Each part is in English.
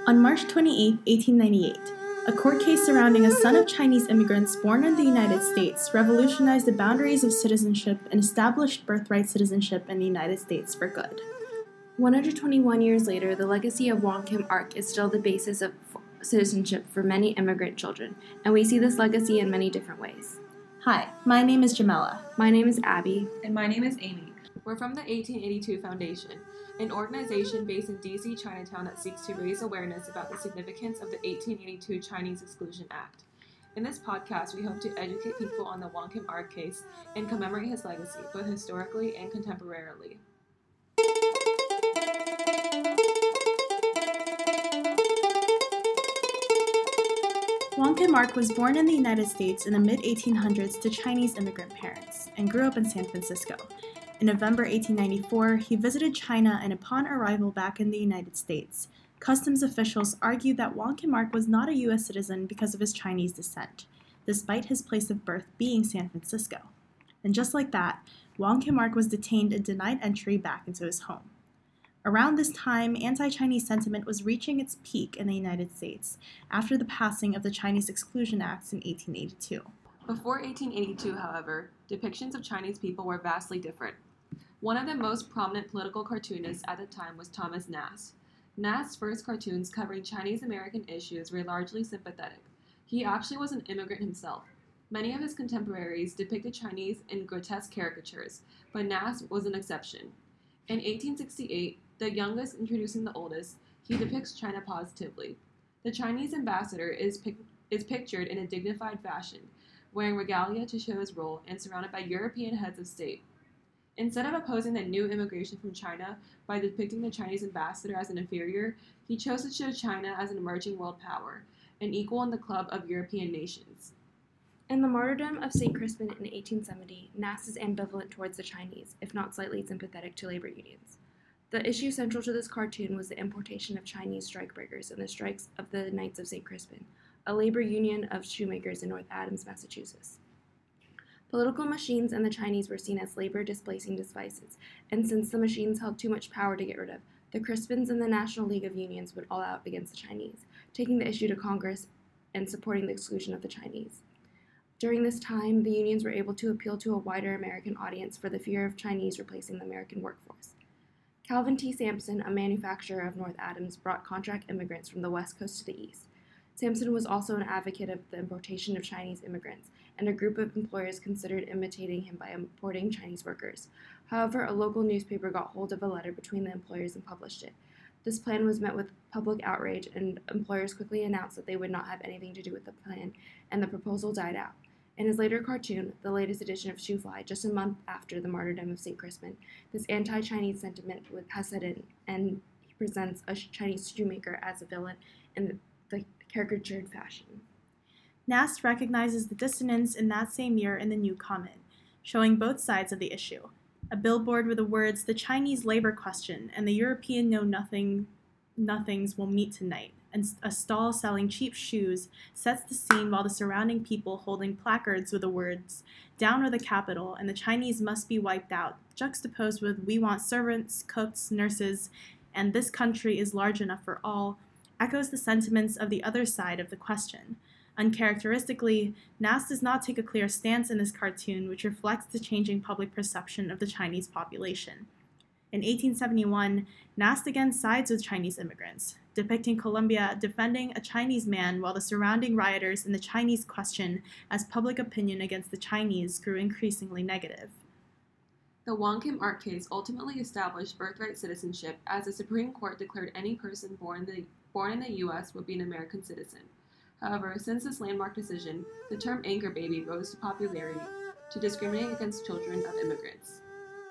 On March 28, 1898, a court case surrounding a son of Chinese immigrants born in the United States revolutionized the boundaries of citizenship and established birthright citizenship in the United States for good. 121 years later, the legacy of Wong Kim Ark is still the basis of citizenship for many immigrant children, and we see this legacy in many different ways. Hi, my name is Jamela. My name is Abby. And my name is Amy. We're from the 1882 Foundation, an organization based in DC, Chinatown that seeks to raise awareness about the significance of the 1882 Chinese Exclusion Act. In this podcast, we hope to educate people on the Wong Kim Ark case and commemorate his legacy, both historically and contemporarily. Wong Kim Ark was born in the United States in the mid-1800s to Chinese immigrant parents and grew up in San Francisco. In November 1894, he visited China, and upon arrival back in the United States, customs officials argued that Wong Kim Ark was not a U.S. citizen because of his Chinese descent, despite his place of birth being San Francisco. And just like that, Wong Kim Ark was detained and denied entry back into his home. Around this time, anti-Chinese sentiment was reaching its peak in the United States after the passing of the Chinese Exclusion Act in 1882. Before 1882, however, depictions of Chinese people were vastly different. One of the most prominent political cartoonists at the time was Thomas Nast. Nast's first cartoons covering Chinese American issues were largely sympathetic. He actually was an immigrant himself. Many of his contemporaries depicted Chinese in grotesque caricatures, but Nast was an exception. In 1868, the youngest introducing the oldest, he depicts China positively. The Chinese ambassador is pictured in a dignified fashion, wearing regalia to show his role and surrounded by European heads of state. Instead of opposing the new immigration from China by depicting the Chinese ambassador as an inferior, he chose to show China as an emerging world power, an equal in the club of European nations. In the martyrdom of St. Crispin in 1870, Nast is ambivalent towards the Chinese, if not slightly sympathetic to labor unions. The issue central to this cartoon was the importation of Chinese strikebreakers and the strikes of the Knights of St. Crispin, a labor union of shoemakers in North Adams, Massachusetts. Political machines and the Chinese were seen as labor-displacing devices, and since the machines held too much power to get rid of, the Crispins and the National League of Unions would all out against the Chinese, taking the issue to Congress and supporting the exclusion of the Chinese. During this time, the unions were able to appeal to a wider American audience for the fear of Chinese replacing the American workforce. Calvin T. Sampson, a manufacturer of North Adams, brought contract immigrants from the West Coast to the East. Sampson was also an advocate of the importation of Chinese immigrants, and a group of employers considered imitating him by importing Chinese workers. However, a local newspaper got hold of a letter between the employers and published it. This plan was met with public outrage, and employers quickly announced that they would not have anything to do with the plan, and the proposal died out. In his later cartoon, the latest edition of Shoefly, just a month after the martyrdom of St. Crispin, this anti-Chinese sentiment has set in, and he presents a Chinese shoemaker as a villain in the caricatured fashion. Nast recognizes the dissonance in that same year in the New Comment, showing both sides of the issue. A billboard with the words, "The Chinese labor question" and "The European know-nothings will meet tonight," and a stall selling cheap shoes sets the scene, while the surrounding people holding placards with the words, "Down with the capital" and "The Chinese must be wiped out," juxtaposed with "We want servants, cooks, nurses, and this country is large enough for all," echoes the sentiments of the other side of the question. Uncharacteristically, Nast does not take a clear stance in this cartoon, which reflects the changing public perception of the Chinese population. In 1871, Nast again sides with Chinese immigrants, depicting Colombia defending a Chinese man while the surrounding rioters in the Chinese question as public opinion against the Chinese grew increasingly negative. The Wong Kim Ark case ultimately established birthright citizenship, as the Supreme Court declared any person born in the U.S. would be an American citizen. However, since this landmark decision, the term anchor baby rose to popularity to discriminate against children of immigrants.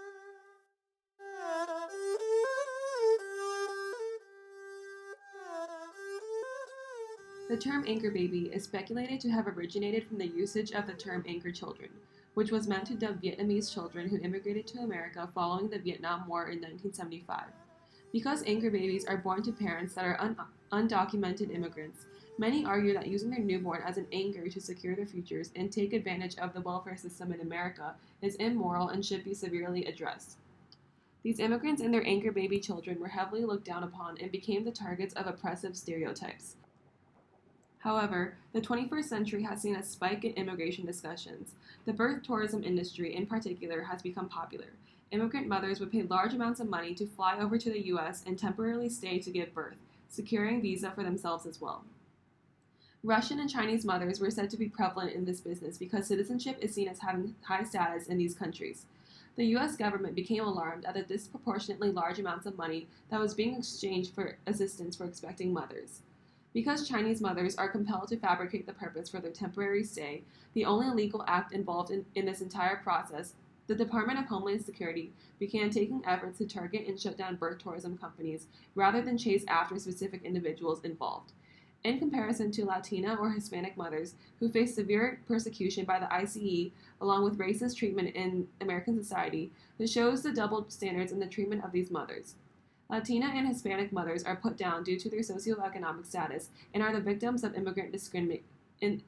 The term anchor baby is speculated to have originated from the usage of the term anchor children, which was meant to dub Vietnamese children who immigrated to America following the Vietnam War in 1975. Because anchor babies are born to parents that are undocumented immigrants, many argue that using their newborn as an anchor to secure their futures and take advantage of the welfare system in America is immoral and should be severely addressed. These immigrants and their anchor baby children were heavily looked down upon and became the targets of oppressive stereotypes. However, the 21st century has seen a spike in immigration discussions. The birth tourism industry, in particular, has become popular. Immigrant mothers would pay large amounts of money to fly over to the U.S. and temporarily stay to give birth, securing visa for themselves as well. Russian and Chinese mothers were said to be prevalent in this business because citizenship is seen as having high status in these countries. The U.S. government became alarmed at the disproportionately large amounts of money that was being exchanged for assistance for expecting mothers. Because Chinese mothers are compelled to fabricate the purpose for their temporary stay, the only legal act involved in this entire process, the Department of Homeland Security began taking efforts to target and shut down birth tourism companies rather than chase after specific individuals involved. In comparison to Latina or Hispanic mothers who face severe persecution by the ICE, along with racist treatment in American society, this shows the double standards in the treatment of these mothers. Latina and Hispanic mothers are put down due to their socioeconomic status and are the victims of immigrant discrimination.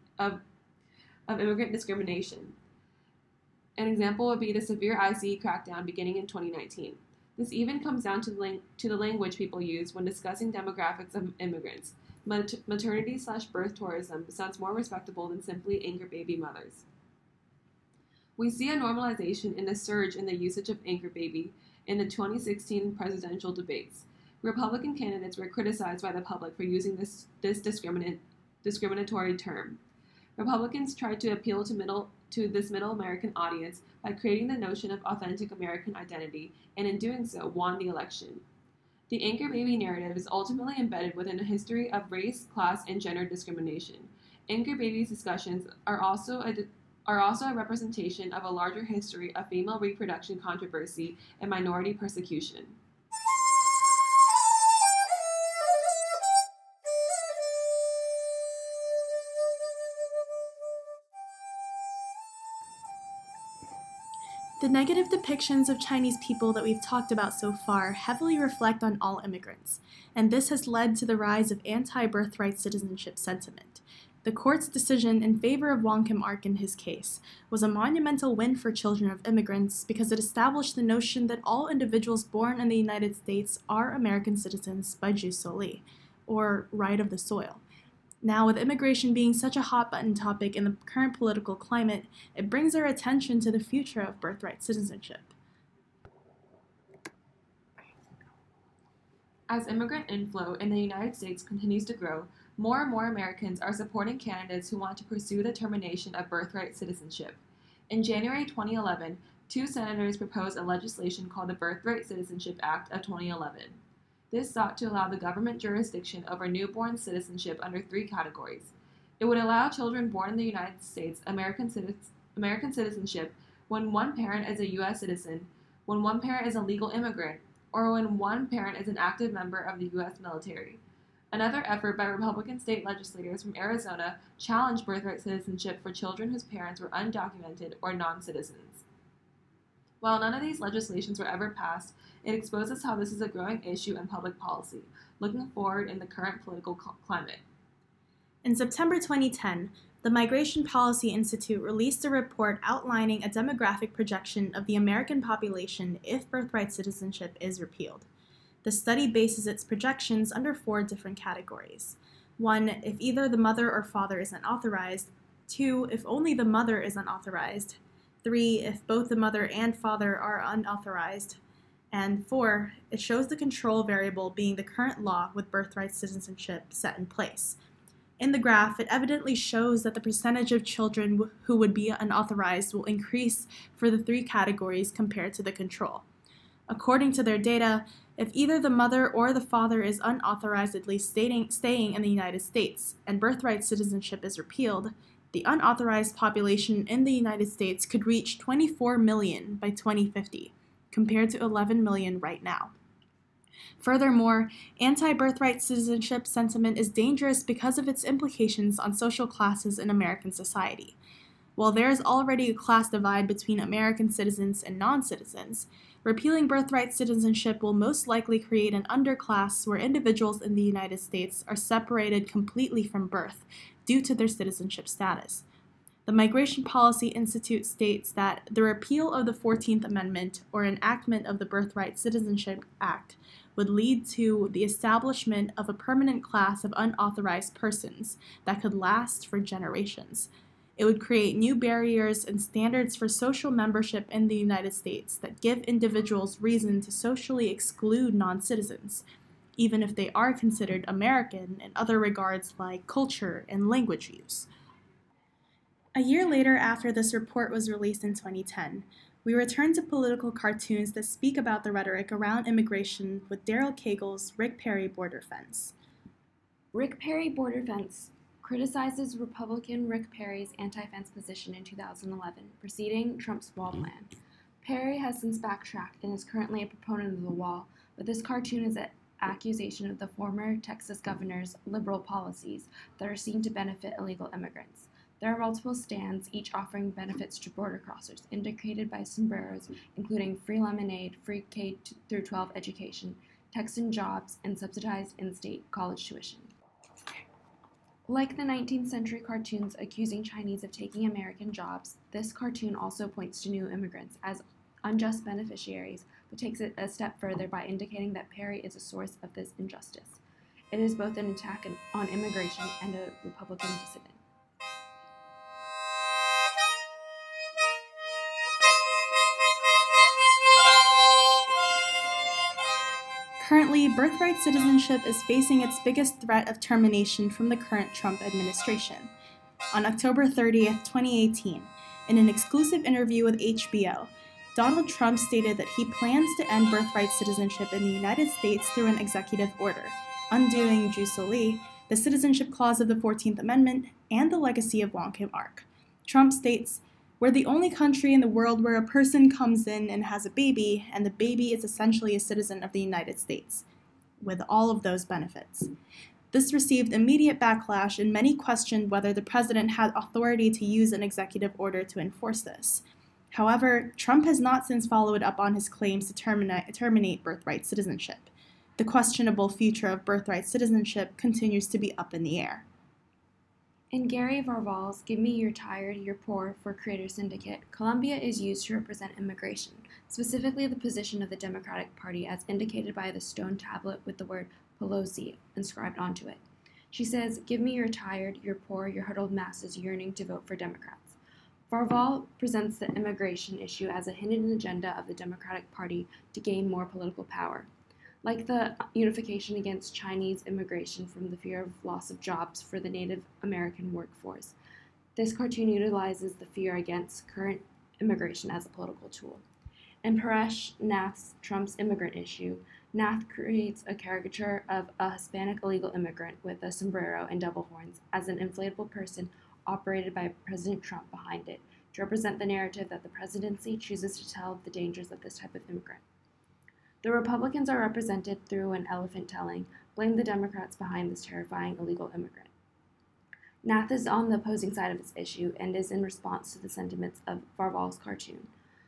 An example would be the severe ICE crackdown beginning in 2019. This even comes down to the language people use when discussing demographics of immigrants. Maternity/birth tourism sounds more respectable than simply anchor baby mothers. We see a normalization in the surge in the usage of anchor baby in the 2016 presidential debates. Republican candidates were criticized by the public for using this discriminatory term. Republicans tried to appeal to this middle American audience by creating the notion of authentic American identity, and in doing so, won the election. The anchor baby narrative is ultimately embedded within a history of race, class, and gender discrimination. Anchor babies discussions are also a representation of a larger history of female reproduction controversy and minority persecution. The negative depictions of Chinese people that we've talked about so far heavily reflect on all immigrants, and this has led to the rise of anti-birthright citizenship sentiment. The court's decision in favor of Wong Kim Ark in his case was a monumental win for children of immigrants because it established the notion that all individuals born in the United States are American citizens by jus soli, or right of the soil. Now, with immigration being such a hot-button topic in the current political climate, it brings our attention to the future of birthright citizenship. As immigrant inflow in the United States continues to grow, more and more Americans are supporting candidates who want to pursue the termination of birthright citizenship. In January 2011, 2 senators proposed a legislation called the Birthright Citizenship Act of 2011. This sought to allow the government jurisdiction over newborn citizenship under 3 categories. It would allow children born in the United States American citizenship when one parent is a U.S. citizen, when one parent is a legal immigrant, or when one parent is an active member of the U.S. military. Another effort by Republican state legislators from Arizona challenged birthright citizenship for children whose parents were undocumented or non-citizens. While none of these legislations were ever passed, it exposes how this is a growing issue in public policy, looking forward in the current political climate. In September 2010, the Migration Policy Institute released a report outlining a demographic projection of the American population if birthright citizenship is repealed. The study bases its projections under 4 different categories. 1, if either the mother or father is unauthorized. 2, if only the mother is unauthorized. 3, if both the mother and father are unauthorized. And 4, it shows the control variable being the current law with birthright citizenship set in place. In the graph, it evidently shows that the percentage of children who would be unauthorized will increase for the 3 categories compared to the control. According to their data, if either the mother or the father is unauthorizedly staying in the United States and birthright citizenship is repealed, the unauthorized population in the United States could reach 24 million by 2050, compared to 11 million right now. Furthermore, anti-birthright citizenship sentiment is dangerous because of its implications on social classes in American society. While there is already a class divide between American citizens and non-citizens, repealing birthright citizenship will most likely create an underclass where individuals in the United States are separated completely from birth due to their citizenship status. The Migration Policy Institute states that the repeal of the 14th Amendment or enactment of the Birthright Citizenship Act would lead to the establishment of a permanent class of unauthorized persons that could last for generations. It would create new barriers and standards for social membership in the United States that give individuals reason to socially exclude non-citizens, even if they are considered American in other regards like culture and language use. A year later, after this report was released in 2010, we return to political cartoons that speak about the rhetoric around immigration with Daryl Cagle's Rick Perry Border Fence. Rick Perry Border Fence criticizes Republican Rick Perry's anti-fence position in 2011, preceding Trump's wall plan. Perry has since backtracked and is currently a proponent of the wall, but this cartoon is an accusation of the former Texas governor's liberal policies that are seen to benefit illegal immigrants. There are multiple stands, each offering benefits to border crossers, indicated by sombreros, including free lemonade, free K-12 education, Texan jobs, and subsidized in-state college tuition. Like the 19th century cartoons accusing Chinese of taking American jobs, this cartoon also points to new immigrants as unjust beneficiaries, but takes it a step further by indicating that Perry is a source of this injustice. It is both an attack on immigration and a Republican dissident. Currently, birthright citizenship is facing its biggest threat of termination from the current Trump administration. On October 30th, 2018, in an exclusive interview with HBO, Donald Trump stated that he plans to end birthright citizenship in the United States through an executive order, undoing jus soli, the citizenship clause of the 14th Amendment, and the legacy of Wong Kim Ark. Trump states, "We're the only country in the world where a person comes in and has a baby, and the baby is essentially a citizen of the United States, with all of those benefits." This received immediate backlash, and many questioned whether the president had authority to use an executive order to enforce this. However, Trump has not since followed up on his claims to terminate birthright citizenship. The questionable future of birthright citizenship continues to be up in the air. In Gary Varval's Give Me You're Tired, You're Poor for Creator Syndicate, Colombia is used to represent immigration, specifically the position of the Democratic Party as indicated by the stone tablet with the word Pelosi inscribed onto it. She says, "Give me your tired, your poor, your huddled masses yearning to vote for Democrats." Varval presents the immigration issue as a hidden agenda of the Democratic Party to gain more political power. Like the unification against Chinese immigration from the fear of loss of jobs for the Native American workforce, this cartoon utilizes the fear against current immigration as a political tool. In Paresh Nath's Trump's Immigrant Issue, Nath creates a caricature of a Hispanic illegal immigrant with a sombrero and double horns as an inflatable person operated by President Trump behind it to represent the narrative that the presidency chooses to tell of the dangers of this type of immigrant. The Republicans are represented through an elephant telling, blame the Democrats behind this terrifying illegal immigrant. Nath is on the opposing side of this issue and is in response to the sentiments of Varval's cartoon.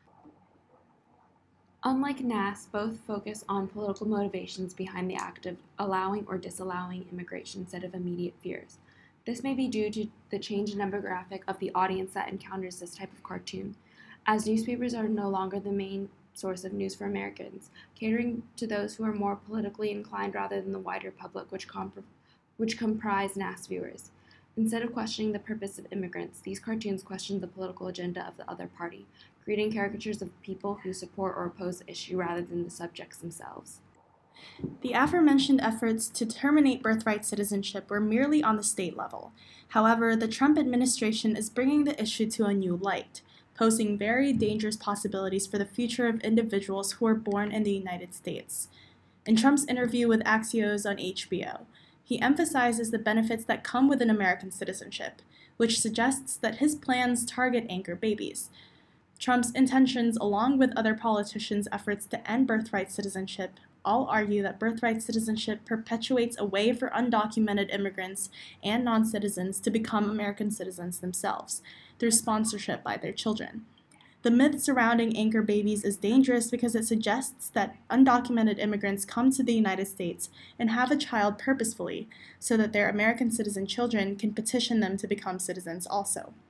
Unlike Nath, both focus on political motivations behind the act of allowing or disallowing immigration instead of immediate fears. This may be due to the change in demographic of the audience that encounters this type of cartoon, as newspapers are no longer the main source of news for Americans, catering to those who are more politically inclined rather than the wider public, which comprise Nath's viewers. Instead of questioning the purpose of immigrants, these cartoons question the political agenda of the other party, creating caricatures of people who support or oppose the issue rather than the subjects themselves. The aforementioned efforts to terminate birthright citizenship were merely on the state level. However, the Trump administration is bringing the issue to a new light, posing very dangerous possibilities for the future of individuals who are born in the United States. In Trump's interview with Axios on HBO, he emphasizes the benefits that come with an American citizenship, which suggests that his plans target anchor babies. Trump's intentions, along with other politicians' efforts to end birthright citizenship, all argue that birthright citizenship perpetuates a way for undocumented immigrants and non-citizens to become American citizens themselves, through sponsorship by their children. The myth surrounding anchor babies is dangerous because it suggests that undocumented immigrants come to the United States and have a child purposefully, so that their American citizen children can petition them to become citizens also.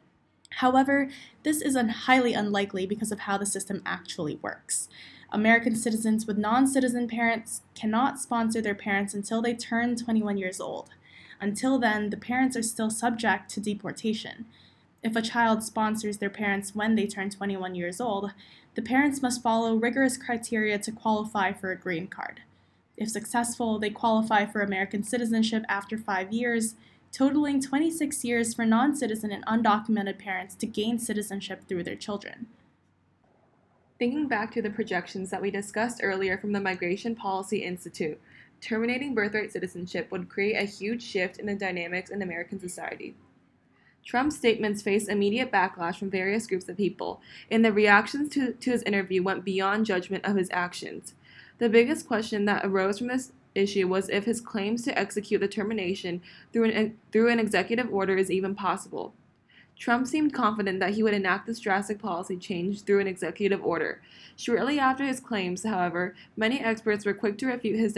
However, this is highly unlikely because of how the system actually works. American citizens with non-citizen parents cannot sponsor their parents until they turn 21 years old. Until then, the parents are still subject to deportation. If a child sponsors their parents when they turn 21 years old, the parents must follow rigorous criteria to qualify for a green card. If successful, they qualify for American citizenship after 5 years, totaling 26 years for non-citizen and undocumented parents to gain citizenship through their children. Thinking back to the projections that we discussed earlier from the Migration Policy Institute, terminating birthright citizenship would create a huge shift in the dynamics in American society. Trump's statements faced immediate backlash from various groups of people, and the reactions to his interview went beyond judgment of his actions. The biggest question that arose from this issue was if his claims to execute the termination through an executive order is even possible. Trump seemed confident that he would enact this drastic policy change through an executive order. Shortly after his claims, however, many experts were quick to refute his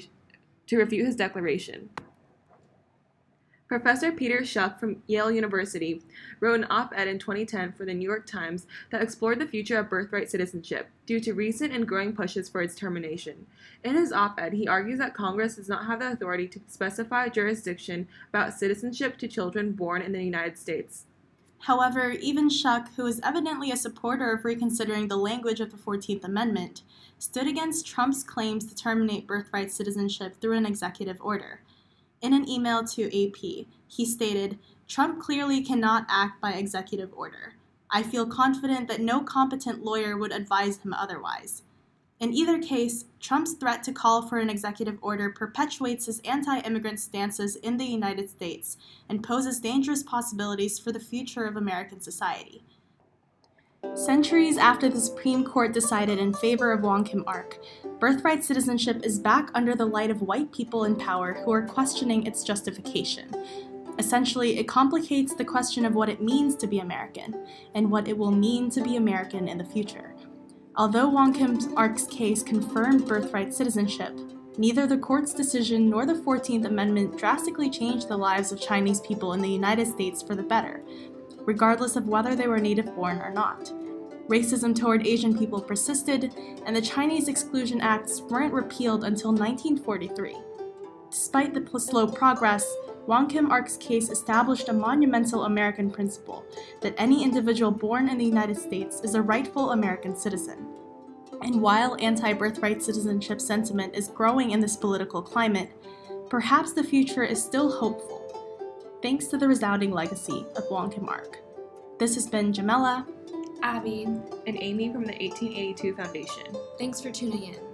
declaration. Professor Peter Schuck from Yale University wrote an op-ed in 2010 for the New York Times that explored the future of birthright citizenship due to recent and growing pushes for its termination. In his op-ed, he argues that Congress does not have the authority to specify jurisdiction about citizenship to children born in the United States. However, even Schuck, who is evidently a supporter of reconsidering the language of the 14th Amendment, stood against Trump's claims to terminate birthright citizenship through an executive order. In an email to AP, he stated, "Trump clearly cannot act by executive order. I feel confident that no competent lawyer would advise him otherwise." In either case, Trump's threat to call for an executive order perpetuates his anti-immigrant stances in the United States and poses dangerous possibilities for the future of American society. Centuries after the Supreme Court decided in favor of Wong Kim Ark, birthright citizenship is back under the light of white people in power who are questioning its justification. Essentially, it complicates the question of what it means to be American and what it will mean to be American in the future. Although Wong Kim Ark's case confirmed birthright citizenship, neither the court's decision nor the 14th Amendment drastically changed the lives of Chinese people in the United States for the better, regardless of whether they were native-born or not. Racism toward Asian people persisted, and the Chinese Exclusion Acts weren't repealed until 1943. Despite the slow progress, Wong Kim Ark's case established a monumental American principle that any individual born in the United States is a rightful American citizen. And while anti-birthright citizenship sentiment is growing in this political climate, perhaps the future is still hopeful, thanks to the resounding legacy of Wong Kim Ark. This has been Jamela, Abby, and Amy from the 1882 Foundation. thanks for tuning in.